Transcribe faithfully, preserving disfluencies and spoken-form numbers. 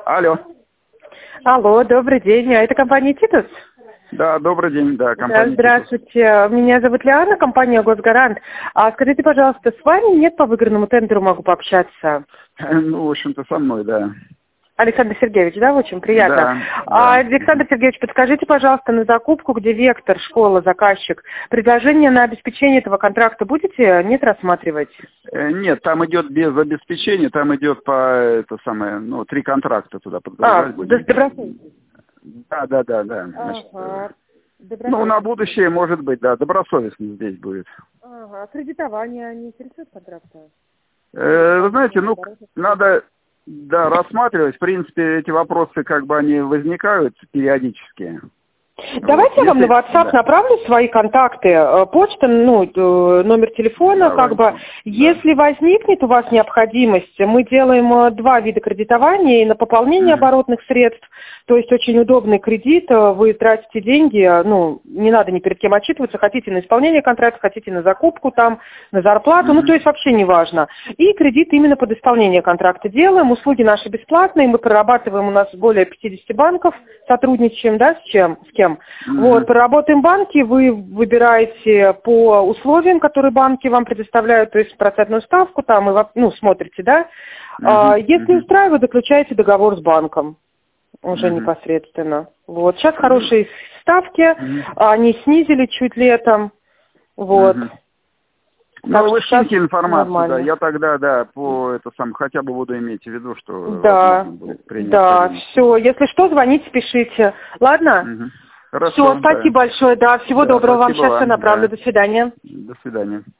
Алло. Алло, добрый день. А это компания «Титус»? Да, добрый день, да, компания Да, здравствуйте. Меня зовут Лиана, компания «Госгарант». А скажите, пожалуйста, с вами нет по выигранному тендеру могу пообщаться? Ну, в общем-то, со мной, да. Александр Сергеевич, да, очень приятно. Да, А, да. Александр Сергеевич, подскажите, пожалуйста, на закупку, где вектор, школа, заказчик, предложение на обеспечение этого контракта будете, нет, рассматривать? Э, Нет, там идет без обеспечения, там идет по, это самое, ну, три контракта туда подгружать А, будем. добросовестно. Да, да, да, да. Значит, Ага. ну, на будущее, может быть, да, добросовестно здесь будет. Ага. Кредитование не интересует контракта? Э, Вы знаете, ну, надо, да, рассматривать. В принципе, эти вопросы, как бы, они возникают периодически. Давайте Вот, я вам на если- WhatsApp да. направлю свои контакты, э, почта, ну, э, номер телефона, как Давайте, бы. да. Если возникнет у вас необходимость, мы делаем э, два вида кредитования и на пополнение Мгм. оборотных средств, то есть очень удобный кредит, э, вы тратите деньги, э, ну, не надо ни перед кем отчитываться, хотите на исполнение контракта, хотите на закупку там, на зарплату, ну, Мгм. то есть вообще не важно. И кредит именно под исполнение контракта делаем, услуги наши бесплатные, мы прорабатываем, у нас более пятидесяти банков, сотрудничаем, да, с чем, с кем. Мгм. Вот, проработаем банки, вы выбираете по условиям, которые банки вам предоставляют, то есть процентную ставку там, и, во- ну, смотрите, да. А, Мгм. если Мгм. устраивает, заключаете договор с банком уже Мгм. непосредственно. Вот, сейчас хорошие ставки, Мгм. они снизили чуть летом, вот. Мгм. Так Ну, что вы сейчас шлите информацию, да, нормально. я тогда, да, по это сам хотя бы буду иметь в виду, что Да, возможно будет принять да, решение. все, если что, звоните, пишите. Ладно? Мгм. Все, Хорошо, да. спасибо большое, да, всего Да, доброго вам, спасибо сейчас все вам, направлю, да. до свидания. До свидания.